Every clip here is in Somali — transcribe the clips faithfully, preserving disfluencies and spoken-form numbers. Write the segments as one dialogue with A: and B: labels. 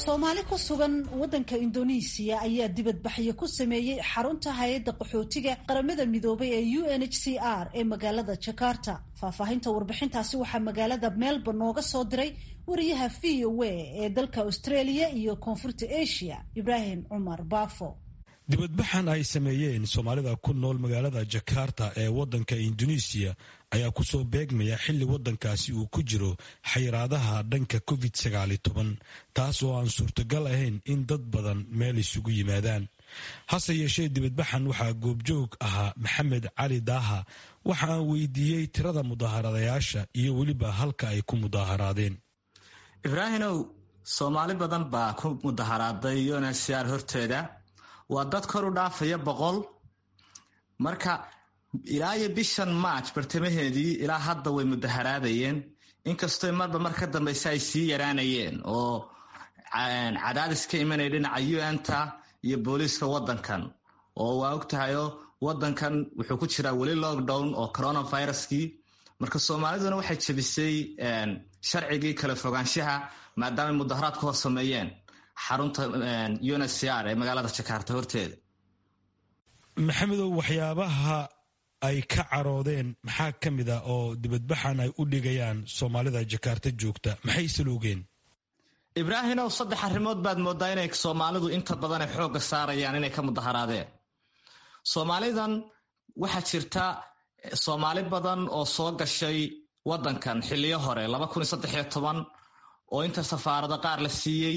A: Soomaali ku sugan wadanka Indonesia ayaa dibadbaxyo ku sameeyay xarunta hay'adda qaxootiga qaramada midoobay ee U N H C R ee magaalada Jakarta. Faahfaahinta warbixintaasi waxaa magaalada Melbourne nooga soo diray wariyaha V O A ee dalka Australia iyo Koonfurta Asia, Ibrahim Umar Bafo.
B: dibadbaxan ay sameeyeen Soomaalida ku nool magaalada Jakarta ee wadanka Indonesia ayaa ku soo beegmaya xilli wadankaasi uu ku jiro xayiraadaha dhanka covid sagaal iyo toban taas oo aan suurtagal ahayn in dad badan meel isugu yimaadaan. hase yeeshee dibadbaxan waxaa goobjoog ahaa Maxamed Cali Daaha waxa aan weydiiyey tirada mudaharadayaasha iyo weliba halka ay ku mudaharaadeen.
C: Ibrahimow, Soomaali badan baa ku mudaharaaday U N H C R horteeda, waa dad kor u dhaafaya boqol. marka ilaa iyo bishan March bartamaheedii ilaa hadda way mudaharaadayeen, inkastoo marba mar ka dambaysa ay sii yaraanayeen oo cadaadis ka imanaya dhinaca U N-ta iyo booliiska wadankan. oo waa ogtahay wadankan wuxuu ku jiraa weli lockdown oo coronaviruskii, marka Soomaaliduna waxay jabisay sharcigii kala fogaanshaha maadaama mudaharaad ku sameeyeen xarunta U N H C R ee magaalada Jakarta horteeda.
B: Maxamedow, waxyaabaha ay ka caroodeen maxaa ka mid ah oo dibadbaxan ay u dhigayaan Soomaalida Jakarta joogta, maxay isloogeen?
C: Ibrahimow, saddex arrimood baad moodaa inay Soomaalidu inta badan ay xoog saarayaan inay ka mudaharaadeen. Soomaalidan waxaa jirta Soomaali badan oo soo gashay wadankan xilliyo hore laba kun iyo saddex iyo toban oo inta safaarada qaar la siiyey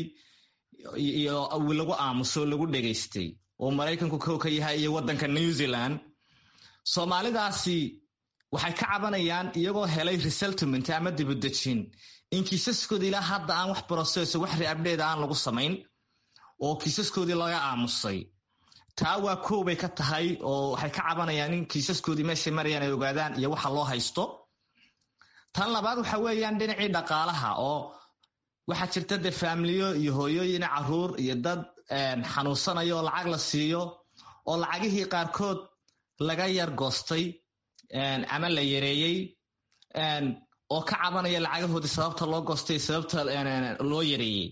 C: iyo lagu aamuso lagu dhageystay oo Mareykanku ka ka yahay iyo wadanka New Zealand. Soomaalidaasi waxay ka cabanayaan iyagoo helay resettlement ama dibadejin in kiisaskoodii ilaa hadda aan wax process wax re-update aan lagu samayn oo kiisaskoodii laga aamusay. taa waa koobay ka tahay oo waxay ka cabanayaan in kiisaskoodii meesha marayaan ay ogaadaan iyo waxa loo haysto. tan labaad waxa weeyaan dhinacii dhaqaalaha oo waxaa jirta de familiyo iyo hooyooyin caruur iyo dad xanuunsanayo oo lacag la siiyo oo lacagihii qaarkood laga yar goostay ama la yareeyay oo ka cabanaya lacagahoodii sababta loo goostay sababta loo yareeyay.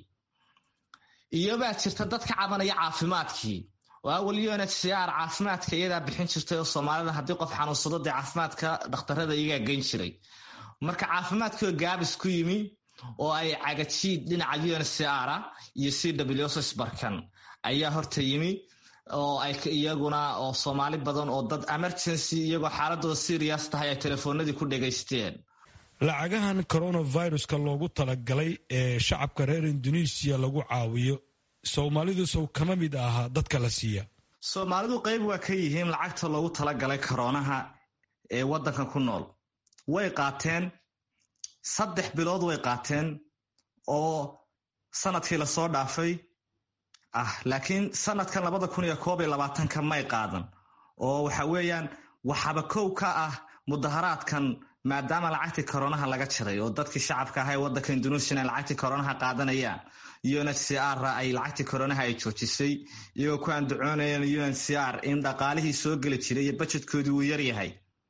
C: iyo baa jirta dad ka cabanaya caafimaadkii oo awal U N H C R caafimaadka iyada bixin jirtay oo Soomaalida haddii qof xanuunsado de caafimaadka dhakhtarada iyaga geyn jiray. marka caafimaadkii gaabis ku yimi oo ay cagajiid dhinaca U N H C R iyo C W S barkan ayaa horta yimi oo ay iyaguna oo Soomaali badan oo dad emergency iyagoo xaaladooda serious tahay ay telefoonadii ku dhageysteen.
B: lacagahan coronaviruska loogu talagalay ee shacabka reer Indonesia lagu caawiyo, Soomaalidu soo kama mid aha dadka la siiya.
C: Soomaalidu qayb waa ka yihiin lacagta loogu talagalay coronaha ee wadankan ku nool. way qaateen saddex bilood way qaateen oo sanadkii la soo dhaafay ah, laakiin sanadkan laba kun iyo koob iyo labaatan ka may qaadan oo waxa weeyaan waxaba kow ka ah mudaharaadkan maadaama lacagtii coronaha laga jiray oo dadkii shacabka ahaa ee wadanka Indonesia lacagtii coronaha qaadanayaan. U N H C R ay lacagtii coronaha ay joojisay iyagoo ku andacoonayeen U N H C R in dhaqaalihii soo gali jiray iyo budgetkoodii uu yar yahay.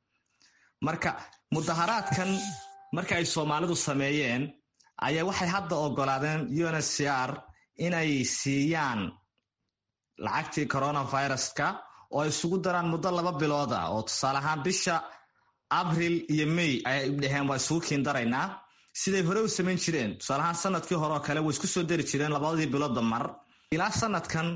C: marka mudaharaadkan marka ay Soomaalidu sameeyeen ayaa waxay hadda ogolaadeen U N H C R inay siiyaan lacagtii coronaviruska oo ay isugu daraan muddo laba bilood ah oo tusaale ahaan bisha April iyo May ay dhaheen waa isugu kiindaraynaa siday hore u sameyn jireen. tusaale ahaan sanadkii hore oo kale way isku soo dari jireen labadii bilood mar. ilaa sanadkan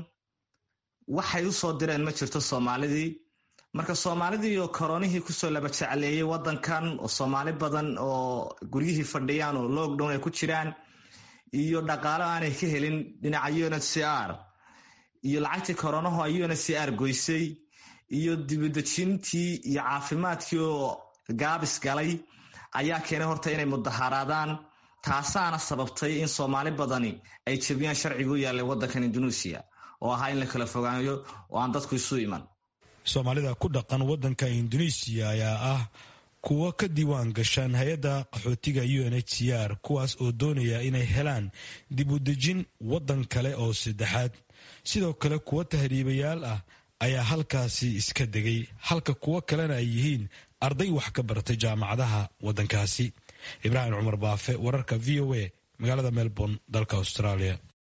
C: waxay u soo direen ma jirto Soomaalidii. marka Soomaalidii oo koronihii ku soo laba jecleeyay wadankan oo Soomaali badan oo guryihii fadhiyaan oo lockdown ay ku jiraan iyo dhaqaale aanay ka helin dhinaca U N H C R iyo lacagtii coronaha U N H C R goysay iyo dibadejintii iyo caafimaadkii oo gaabis galay ayaa keenay horta inay mudaharaadaan. taasaana sababtay in Soomaali badani ay jabiyaan sharcigu yaallay wadankan Indonesia oo ahaa in la kala fogaanayo oo aan dadku isu iman.
B: Soomaalida ku dhaqan wadanka Indonesia ayaa ah kuwa ka diiwaan gashan hay'adda qaxootiga U N H C R kuwaas oo doonaya inay helaan dib u dejin wadan kale oo saddexaad. sidoo kale kuwa tahriibayaal ah ayaa halkaasi iska degay halka kuwa kalena ay yihiin arday wax ka bartay jaamacadaha wadankaasi. Ibrahim Umar Bafo, wararka V O A, magaalada Melbourne, dalka Australia.